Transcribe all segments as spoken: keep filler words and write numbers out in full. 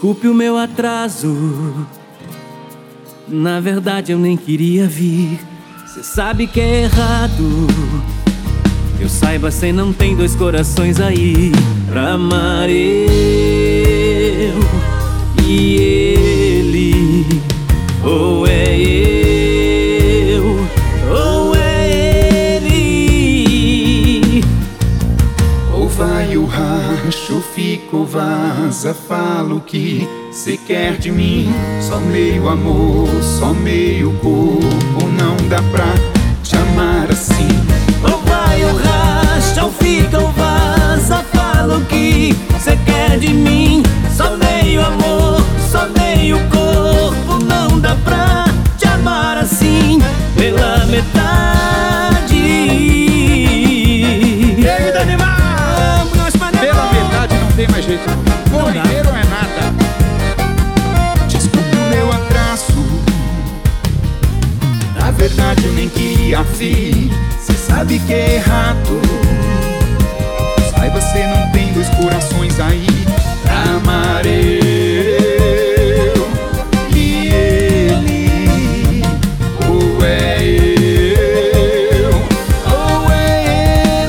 Desculpe o meu atraso, na verdade eu nem queria vir. Cê sabe que é errado, eu saiba, cê não tem dois corações aí pra amar eu e ele. Ou é eu, ou é ele. Ou vai o racho, fica ou vaza. Fala o que cê quer de mim. Só meio amor, só meio corpo. Não dá pra te amar assim. Ou vai ou racha, ou fica ou vaza. Fala o que cê quer de mim. Só meio amor, só meio corpo. Não dá pra te amar assim, pela metade. E aí, Danimar? Pela metade não tem mais jeito. Corriqueiro é nada. Desculpe o meu atraso, na verdade eu nem queria vir. Cê sabe que é errado, saiba, cê não tem dois corações aí pra amar eu e ele. Ou é eu, ou é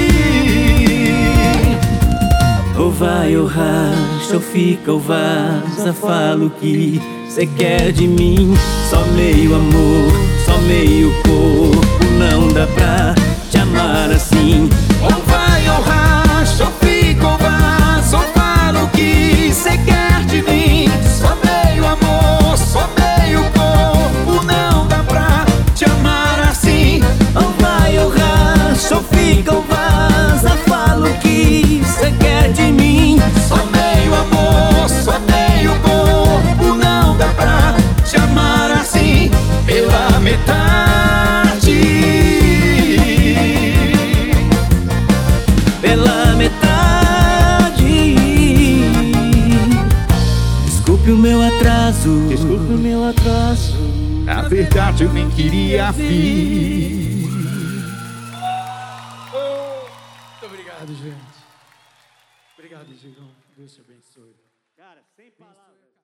ele. Ou vai ou racha, ou fica ou vaza. Fala o que cê quer de mim. Só meio amor, só meio corpo. Não dá pra te amar assim. Ou vai ou racha, ou fica ou vaza. Ou fala o que cê quer de mim. Só meio amor, só meio corpo. Não dá pra te amar assim. Ou vai ou racha, ou fica ou vaza. Fala o que cê quer de mim. Só meio amor, só meio corpo. Não dá pra te amar assim, pela metade. Pela metade. Desculpe o meu atraso, Desculpe o meu atraso, na verdade eu nem queria vir. Muito obrigado, gente. Obrigado, Digão. Deus te abençoe. cara, sem palavras.